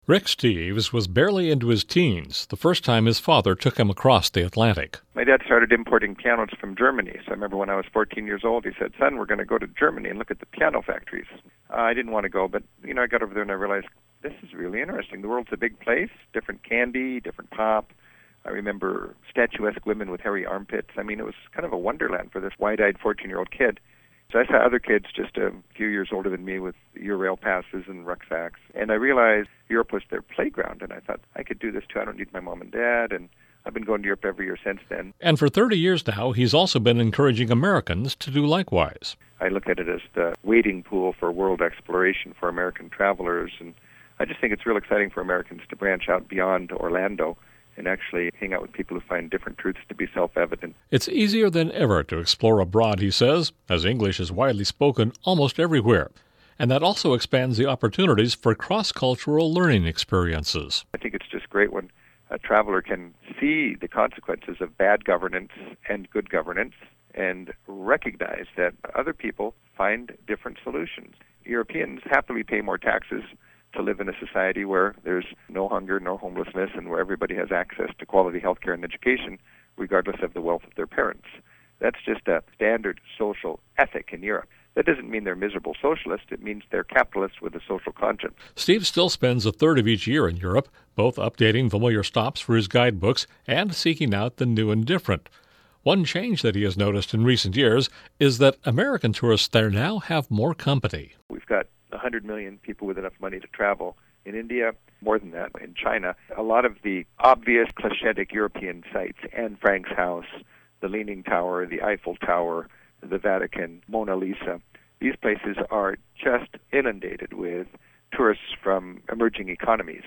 Rick Steves was barely into his teens the first time his father took him across the Atlantic. My dad started importing pianos from Germany. So I remember when I was 14 years old, he said, "Son, we're going to go to Germany and look at the piano factories." I didn't want to go, but I got over there and I realized this is really interesting. The world's a big place, different candy, different pop. I remember statuesque women with hairy armpits. It was kind of a wonderland for this wide-eyed 14-year-old kid. So I saw other kids just a few years older than me with Eurail passes and rucksacks. And I realized Europe was their playground. And I thought, I could do this too. I don't need my mom and dad. And I've been going to Europe every year since then. And for 30 years now, he's also been encouraging Americans to do likewise. I look at it as the wading pool for world exploration for American travelers. And I just think it's real exciting for Americans to branch out beyond Orlando and actually hang out with people who find different truths to be self-evident. It's easier than ever to explore abroad, he says, as English is widely spoken almost everywhere. And that also expands the opportunities for cross-cultural learning experiences. I think it's just great when a traveler can see the consequences of bad governance and good governance and recognize that other people find different solutions. Europeans happily pay more taxes to live in a society where there's no hunger, no homelessness, and where everybody has access to quality health care and education, regardless of the wealth of their parents. That's just a standard social ethic in Europe. That doesn't mean they're miserable socialists. It means they're capitalists with a social conscience. Steve still spends a third of each year in Europe, both updating familiar stops for his guidebooks and seeking out the new and different. One change that he has noticed in recent years is that American tourists there now have more company. We've got 100 million people with enough money to travel. In India, more than that. In China, a lot of the obvious clichetic European sites, Anne Frank's house, the Leaning Tower, the Eiffel Tower, the Vatican, Mona Lisa, these places are just inundated with tourists from emerging economies.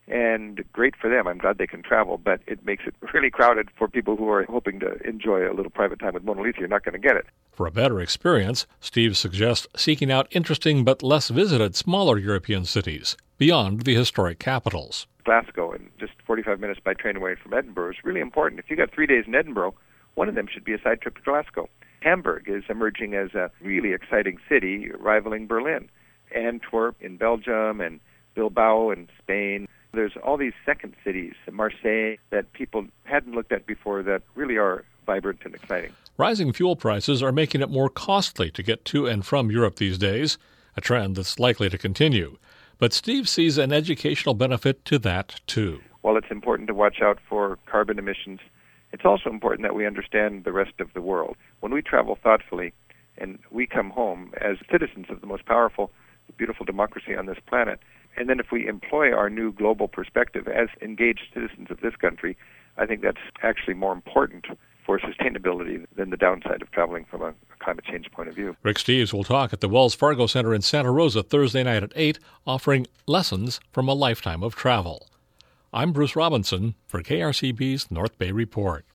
And great for them. I'm glad they can travel, but it makes it really crowded for people who are hoping to enjoy a little private time with Mona Lisa. You're not going to get it. For a better experience, Steve suggests seeking out interesting but less visited smaller European cities beyond the historic capitals. Glasgow, and just 45 minutes by train away from Edinburgh, is really important. If you got 3 days in Edinburgh, one of them should be a side trip to Glasgow. Hamburg is emerging as a really exciting city, rivaling Berlin. Antwerp in Belgium and Bilbao in Spain. There's all these second cities, Marseille, that people hadn't looked at before that really are vibrant and exciting. Rising fuel prices are making it more costly to get to and from Europe these days, a trend that's likely to continue. But Steve sees an educational benefit to that, too. While it's important to watch out for carbon emissions, it's also important that we understand the rest of the world. When we travel thoughtfully and we come home as citizens of the most powerful, beautiful democracy on this planet, and then if we employ our new global perspective as engaged citizens of this country, I think that's actually more important for sustainability than the downside of traveling from a climate change point of view. Rick Steves will talk at the Wells Fargo Center in Santa Rosa Thursday night at 8, offering lessons from a lifetime of travel. I'm Bruce Robinson for KRCB's North Bay Report.